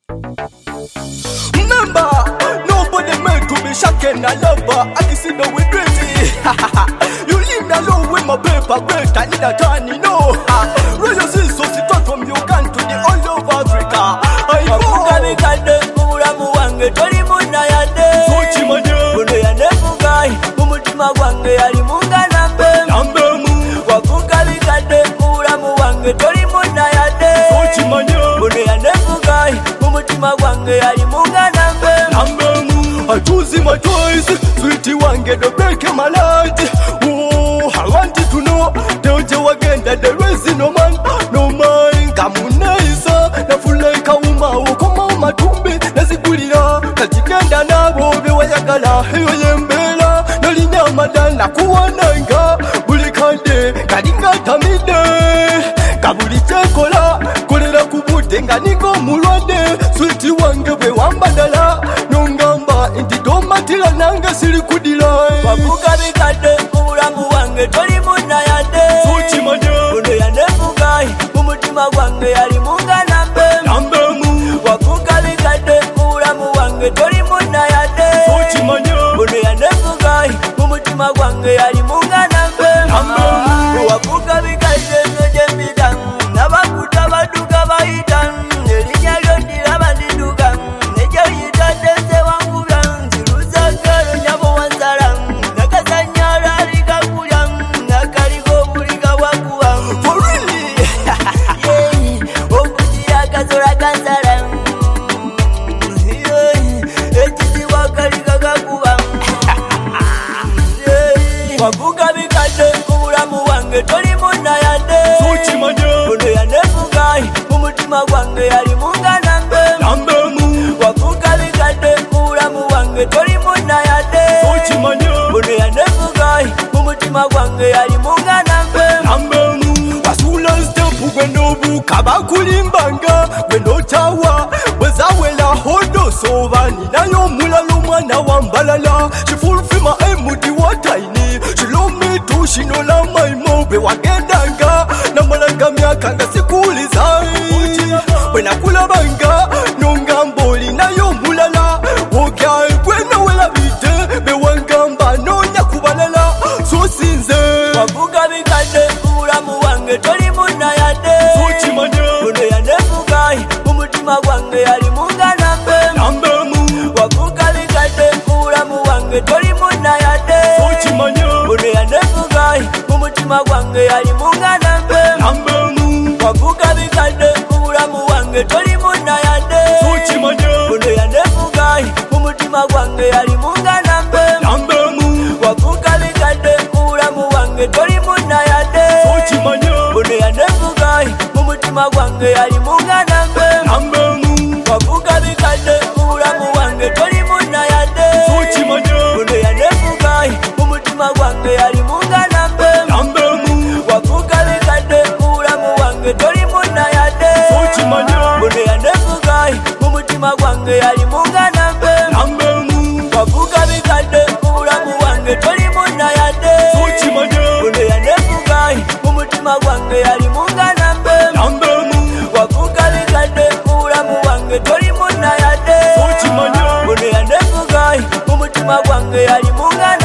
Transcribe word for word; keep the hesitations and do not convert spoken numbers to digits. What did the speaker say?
Remember, nobody meant to be shaken a lover. I can see no we crazy. You leave me alone with my paper break. I need a tiny no. Royal so sit out from Uganda to the all over Africa. I go. Tori muna ya de Sochi manye Muno ya nefugai Mumutima wange yali munga nambe Nambe mu Wakuka vikade Muramu wange Tori muna ya de Sochi manye Muno ya nefugai Mumutima wange yali munga nambe Nambe mu I choose my choice Sweetie wange do break my light. Oh, I wanted to know Don't you again that there is no man No man Kamunaisa Nafulaika uma Ukoma matumbi Nazikulira Kajigenda nabo bewayagala Eyo yembela Nolinyamada nakuwananga Buli kande Kalinga tamide Kabuli chekola Kolera kubude nga nigo mulwade Sweetie wange bewambandala Nongamba indido matila nanga siri kudila Wakuka bikade Mubulamu wange Tori muna yade Sochi manye Muno ya nefugai Mumutima wange yali munga nambe Nambe mu Wakuka bikade Mubulamu wange Tori muna yade Sochi manye Muno ya nefugai Mumutima wange yali munga nambe Nambe mu Wakuka bikade Nojembidan Nabakuta baduka baitan Nelinya lyondira bandiduka Nejo yitadese wangu blan Ziruza karo nyabo wanzara Nakazanyara lika kulya Nakaligo mulika wakuwa For really? Yeah Okuti akazora kanzara Yeah Echiti wakalika kakuwa Yeah Wakuka bikade Mubulamu wange Tori muna yade Sochi manye Muno ya nefugai Mumutima wange yali munga nambe Nambe mu Wakuka bikade Mubulamu wange Tori muna yade Sochi manye Muno ya nefugai Mumutima wange yali munga nambe Nambe mu Wasula stempu gwendo buka bakulimbanga Gwendo tawa Wezawela hodo sovani Nayo mulalo mwana wambalala She fulfima emudi wataini She love me too She no la my mobe wagendanga Namalanga miaka nga sikuliza Wena kula banga Nonga mboli nayo mulala Wogya gwena wela bite Bewangamba nonya kubalala So sinze Wakuka bikade Mubulamu wange Tori muna yade Sochi manye Muno ya nefugai Mumutima wange yali munga nambe Nambe mu Wakuka bikade Mubulamu wange Tori muna yade Sochi manye Muno ya nefugai Mumutima wange yali munga nambe Nambe mu Wakuka bikade Mubulamu wange Tori muna yade Sochi manye Muno ya nefugai Mumutima wange yali munga nambe Nambe mu Wakuka bikade Mubulamu wange Tori muna yade Sochi manye Muno ya nefugai Mumutima wange yali munga nambe Nambe mu Wakuka bikade Mubulamu wange Tori muna yade Sochi manye Muno ya nefugai Mumutima wange yali munga nambe Nambe mu Wakuka bikade Mubulamu wange Tori muna yade Sochi manye Muno ya nefugai Mumutima wange yali munga nambe Nambe mu Wakuka bikade Mubulamu wange Tori muna yade Sochi manye Muno ya nefugai Mumutima wange yali munga nambe Nambe mu Wakuka bikade Mubulamu wange Tori muna yade Sochi manye Muno ya nefugai Mumutima wange yali munga